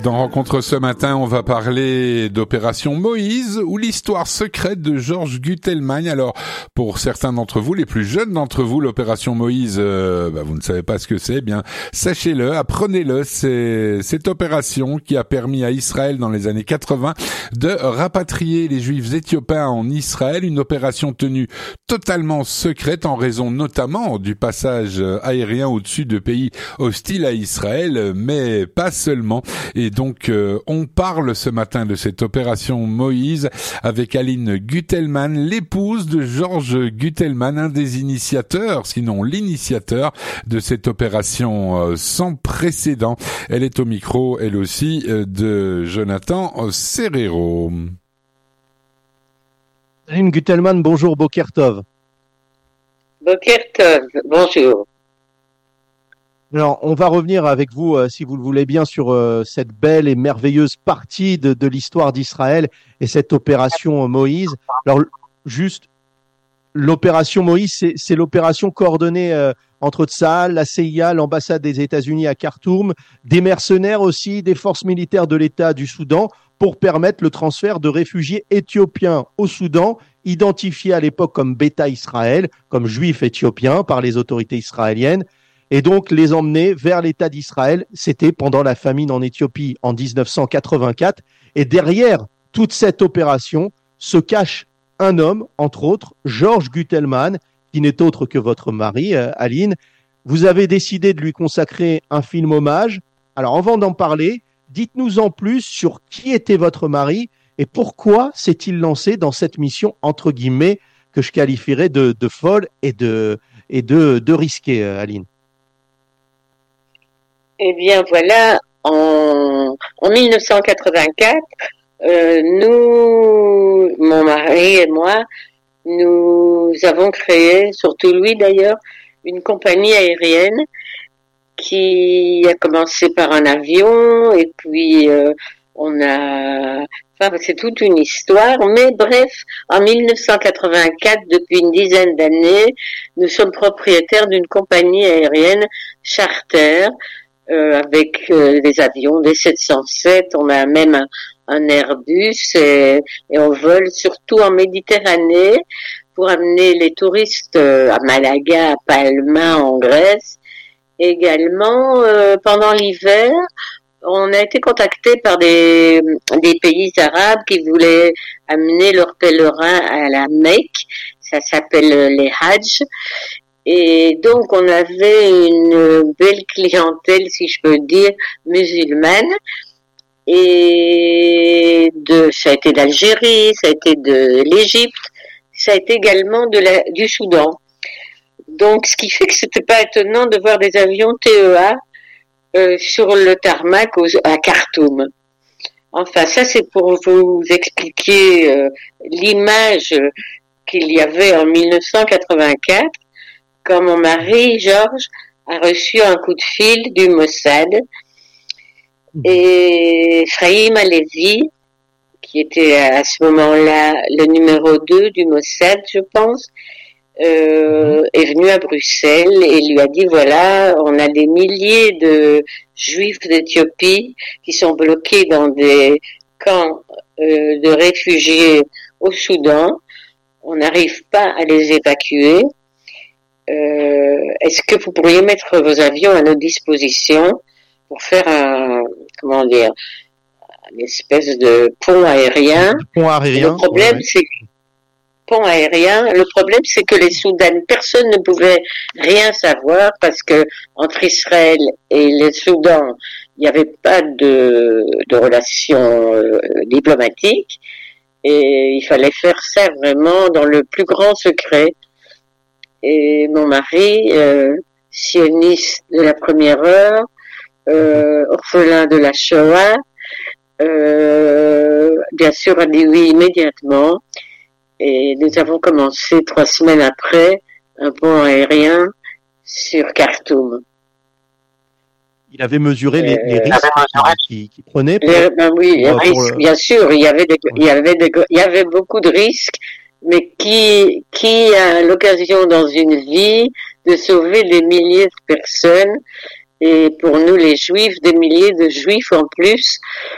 Dans Rencontre ce matin, on va parler d'Opération Moïse ou l'histoire secrète de Georges Gutelman. Alors, pour certains d'entre vous, les plus jeunes d'entre vous, l'Opération Moïse, vous ne savez pas ce que c'est, eh bien, sachez-le, apprenez-le. C'est cette opération qui a permis à Israël dans les années 80 de rapatrier les Juifs éthiopiens en Israël. Une opération tenue totalement secrète en raison notamment du passage aérien au-dessus de pays hostiles à Israël, mais pas seulement. Et donc, on parle ce matin de cette opération Moïse avec Aline Gutelman, l'épouse de Georges Gutelman, un des initiateurs, sinon l'initiateur de cette opération sans précédent. Elle est au micro, elle aussi, de Jonathan Serrero. Aline Gutelman, bonjour, Boker Tov. Boker Tov, bonjour. Alors, on va revenir avec vous, si vous le voulez bien, sur cette belle et merveilleuse partie de l'histoire d'Israël et cette opération Moïse. Alors, juste, l'opération Moïse, c'est l'opération coordonnée entre Tsahal, la CIA, l'ambassade des États-Unis à Khartoum, des mercenaires aussi, des forces militaires de l'État du Soudan, pour permettre le transfert de réfugiés éthiopiens au Soudan, identifiés à l'époque comme Bêta Israël, comme juifs éthiopiens par les autorités israéliennes, et donc les emmener vers l'État d'Israël. C'était pendant la famine en Éthiopie en 1984. Et derrière toute cette opération se cache un homme, entre autres, Georges Gutelman, qui n'est autre que votre mari, Aline. Vous avez décidé de lui consacrer un film hommage. Alors avant d'en parler, dites-nous en plus sur qui était votre mari et pourquoi s'est-il lancé dans cette mission, entre guillemets, que je qualifierais de folle et de risquée, Aline. Eh bien voilà, en 1984, nous, mon mari et moi, nous avons créé, surtout lui d'ailleurs, une compagnie aérienne qui a commencé par un avion et puis c'est toute une histoire, mais bref, en 1984, depuis une dizaine d'années, nous sommes propriétaires d'une compagnie aérienne charter, avec des avions, des 707, on a même un Airbus et on vole surtout en Méditerranée pour amener les touristes à Malaga, à Palma, en Grèce. Également, pendant l'hiver, on a été contacté par des pays arabes qui voulaient amener leurs pèlerins à la Mecque. Ça s'appelle les Hajj. Et donc, on avait une belle clientèle, si je peux dire, musulmane. Et ça a été d'Algérie, ça a été de l'Égypte, ça a été également du Soudan. Donc, ce qui fait que c'était pas étonnant de voir des avions TEA sur le tarmac à Khartoum. Enfin, ça c'est pour vous expliquer l'image qu'il y avait en 1984. Quand mon mari, Georges, a reçu un coup de fil du Mossad, et Ephraim Halevi, qui était à ce moment-là le numéro 2 du Mossad, je pense, est venu à Bruxelles et lui a dit, voilà, on a des milliers de Juifs d'Éthiopie qui sont bloqués dans des camps de réfugiés au Soudan, on n'arrive pas à les évacuer. Est-ce que vous pourriez mettre vos avions à nos dispositions pour faire une espèce de pont aérien? Le problème, c'est que les Soudanais, personne ne pouvait rien savoir parce que entre Israël et le Soudan, il n'y avait pas de relations diplomatiques et il fallait faire ça vraiment dans le plus grand secret. Et mon mari, sioniste de la première heure, orphelin de la Shoah, bien sûr a dit oui immédiatement. Et nous avons commencé 3 semaines après un pont aérien sur Khartoum. Il avait mesuré les risques qu'il prenait. Bien sûr, il y avait beaucoup de risques. Mais qui a l'occasion dans une vie de sauver des milliers de personnes et pour nous les Juifs, des milliers de Juifs en plus.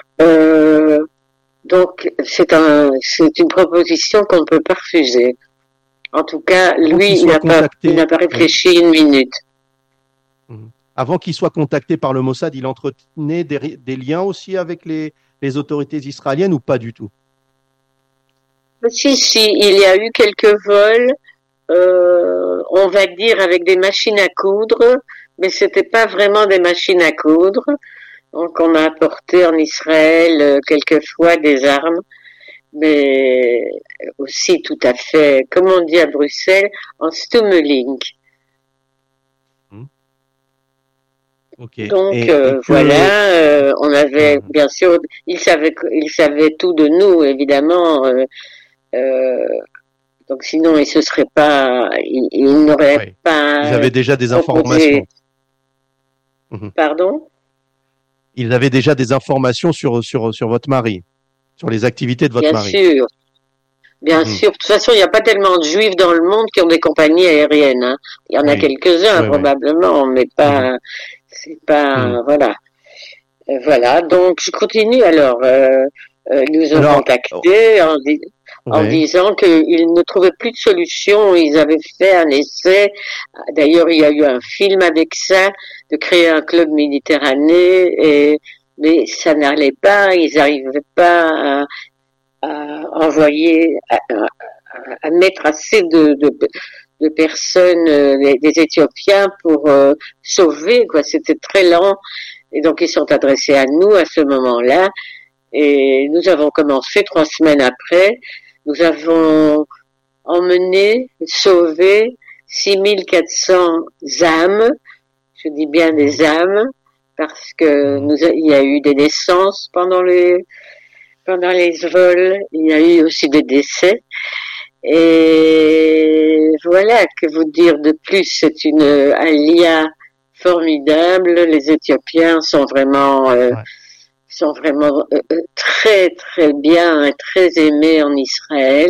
Donc c'est une proposition qu'on ne peut pas refuser. En tout cas, lui, il n'a pas réfléchi une minute. Avant qu'il soit contacté par le Mossad, il entretenait des liens aussi avec les autorités israéliennes ou pas du tout? Si, il y a eu quelques vols, on va dire avec des machines à coudre, mais c'était pas vraiment des machines à coudre. Donc on a apporté en Israël quelquefois des armes, mais aussi tout à fait, comme on dit à Bruxelles, en stummeling. Okay. Donc voilà, on avait bien sûr, il savait tout de nous évidemment. Donc sinon, il se serait pas, il n'aurait pas. Ils avaient déjà des informations. Pardon? Ils avaient déjà des informations sur votre mari, sur les activités de votre mari. Bien sûr. De toute façon, il n'y a pas tellement de Juifs dans le monde qui ont des compagnies aériennes. Hein. Il y en a quelques-uns probablement, mais pas. C'est pas voilà. Voilà. Donc je continue alors. Ils nous ont contactés en disant qu'ils ne trouvaient plus de solution. Ils avaient fait un essai. D'ailleurs, il y a eu un film avec ça, de créer un club méditerranéen, mais ça n'allait pas. Ils n'arrivaient pas à envoyer, à mettre assez de personnes, des Éthiopiens pour sauver, quoi. C'était très lent. Et donc, ils sont adressés à nous à ce moment-là. Et nous avons commencé 3 semaines après. Nous avons emmené, sauvé 6400 âmes. Je dis bien des âmes, parce que il y a eu des naissances pendant les vols. Il y a eu aussi des décès. Et voilà, que vous dire de plus? C'est un lien formidable. Les Éthiopiens sont vraiment très très bien et très aimés en Israël.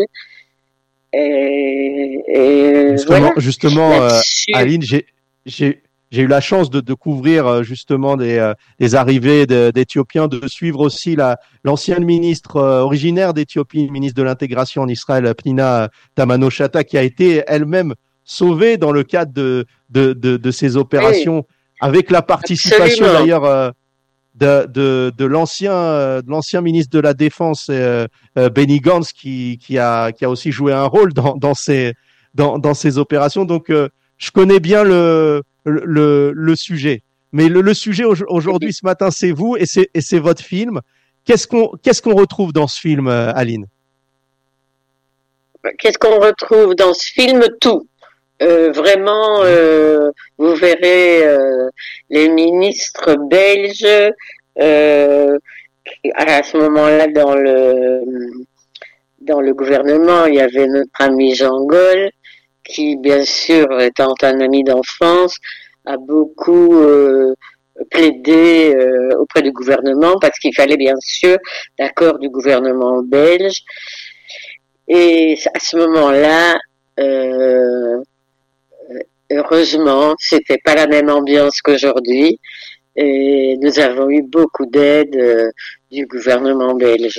Et justement, Aline, j'ai eu la chance de couvrir justement des arrivées d'Éthiopiens, de suivre aussi l'ancienne ministre originaire d'Éthiopie, ministre de l'intégration en Israël, Pnina Tamano-Shata, qui a été elle-même sauvée dans le cadre de ces opérations, avec la participation d'ailleurs de l'ancien ministre de la Défense, Benny Gantz, qui a aussi joué un rôle dans ces opérations. Donc je connais bien le sujet. Mais le sujet aujourd'hui, ce matin, c'est vous et c'est votre film. Qu'est-ce qu'on retrouve dans ce film, Aline? Qu'est-ce qu'on retrouve dans ce film? Tout. Vraiment, vous verrez les ministres belges à ce moment-là dans le gouvernement. Il y avait notre ami Jean Gaulle, qui bien sûr étant un ami d'enfance a beaucoup plaidé auprès du gouvernement parce qu'il fallait bien sûr l'accord du gouvernement belge. Et à ce moment-là, heureusement, c'était pas la même ambiance qu'aujourd'hui, et nous avons eu beaucoup d'aide du gouvernement belge.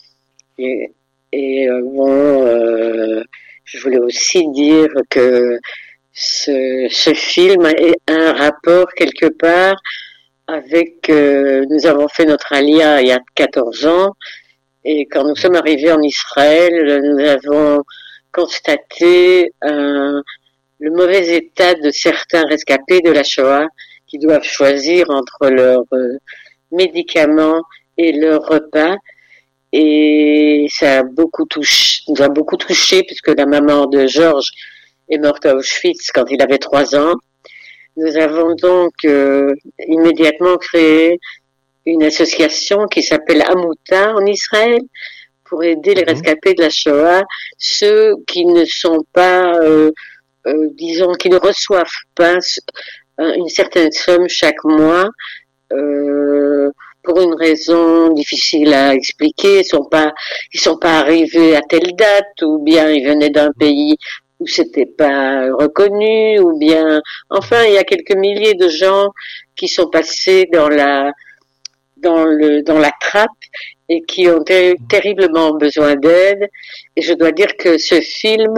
Je voulais aussi dire que ce film a un rapport quelque part avec. Nous avons fait notre alia il y a 14 ans, et quand nous sommes arrivés en Israël, nous avons constaté le mauvais état de certains rescapés de la Shoah qui doivent choisir entre leurs médicaments et leurs repas. Et ça a nous a beaucoup touché puisque la maman de Georges est morte à Auschwitz quand il avait 3 ans. Nous avons donc immédiatement créé une association qui s'appelle Amuta en Israël pour aider les rescapés de la Shoah, ceux qui ne sont pas disons, qui ne reçoivent pas une certaine somme chaque mois, pour une raison difficile à expliquer. Ils sont pas arrivés à telle date, ou bien ils venaient d'un pays où c'était pas reconnu, ou bien, enfin, il y a quelques milliers de gens qui sont passés dans la trappe et qui ont terriblement besoin d'aide. Et je dois dire que ce film,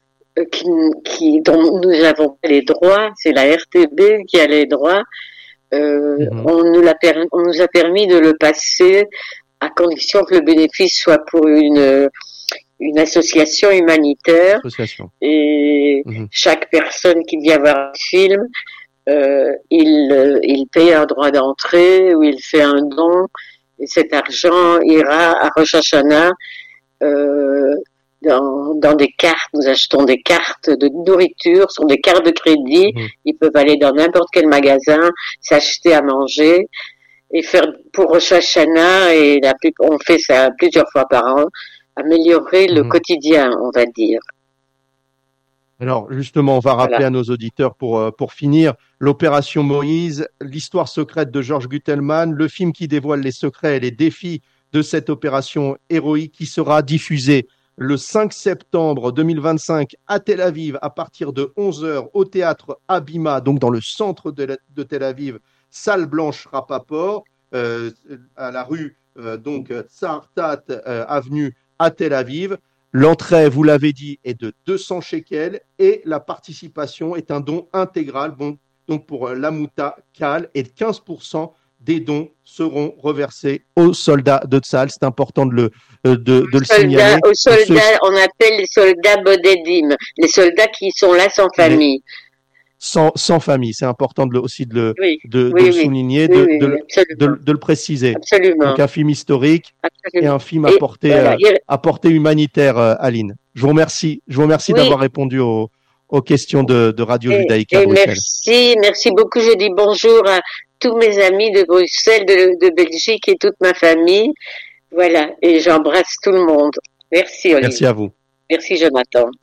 dont nous avons les droits, c'est la RTB qui a les droits, on nous a permis de le passer à condition que le bénéfice soit pour une association humanitaire. Et chaque personne qui vient voir le film, il paye un droit d'entrée ou il fait un don, et cet argent ira à Rosh Hashanah dans des cartes. Nous achetons des cartes de nourriture, sont des cartes de crédit. Ils peuvent aller dans n'importe quel magasin, s'acheter à manger et faire pour Rosh Hashanah, et on fait ça plusieurs fois par an, améliorer le quotidien, on va dire. Alors justement, on va rappeler à nos auditeurs pour finir l'opération Moïse, l'histoire secrète de Georges Gutelman, le film qui dévoile les secrets et les défis de cette opération héroïque, qui sera diffusé le 5 septembre 2025 à Tel Aviv à partir de 11h au théâtre Abima, donc dans le centre de Tel Aviv, salle Blanche Rapaport, à la rue Tsar Tat avenue à Tel Aviv. L'entrée, vous l'avez dit, est de 200 shekels et la participation est un don intégral. Bon, donc pour l'Amouta Kal, et 15% des dons seront reversés aux soldats de Tsahal. C'est important de le signaler. Aux soldats, on appelle les soldats Bodedim, les soldats qui sont là sans famille. Sans famille, c'est important aussi de le souligner, de le préciser. Absolument. Donc un film historique et un film à portée humanitaire, Aline. Je vous remercie d'avoir répondu aux questions de Radio Judaïka à Bruxelles. Merci beaucoup. Je dis bonjour à tous mes amis de Bruxelles, de Belgique et toute ma famille. Voilà, et j'embrasse tout le monde. Merci Olivier. Merci à vous. Merci Jonathan.